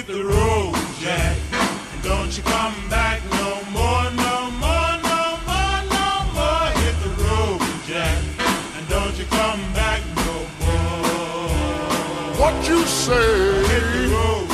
hit the road, Jack. And don't you come back no more, no more, no more, no more. Hit the road, Jack. And don't you come back no more. What you say? Hit the road,